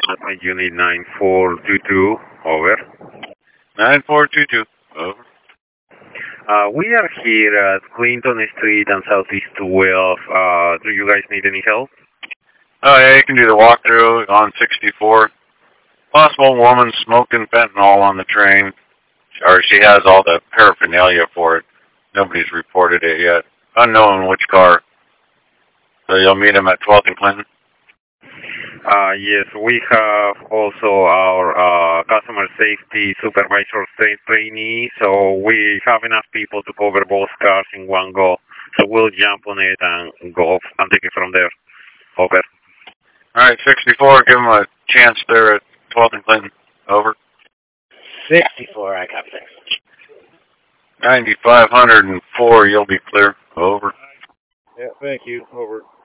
Unit 9422, over. 9422, over. We are here at Clinton Street and Southeast 12. Do you guys need any help? Oh, yeah, you can do the walkthrough on 64. Possible woman smoking fentanyl on the train, or she has all the paraphernalia for it. Nobody's reported it yet. Unknown which car. So you'll meet him at 12th and Clinton? Yes, we have also our customer safety supervisor trainee, so we have enough people to cover both cars in one go. So we'll jump on it and go off and take it from there. Over. All right, 64, give him a chance there at 12th and Clinton. Over. 64, I got this. 9504, you'll be clear. Over. Yeah, thank you. Over.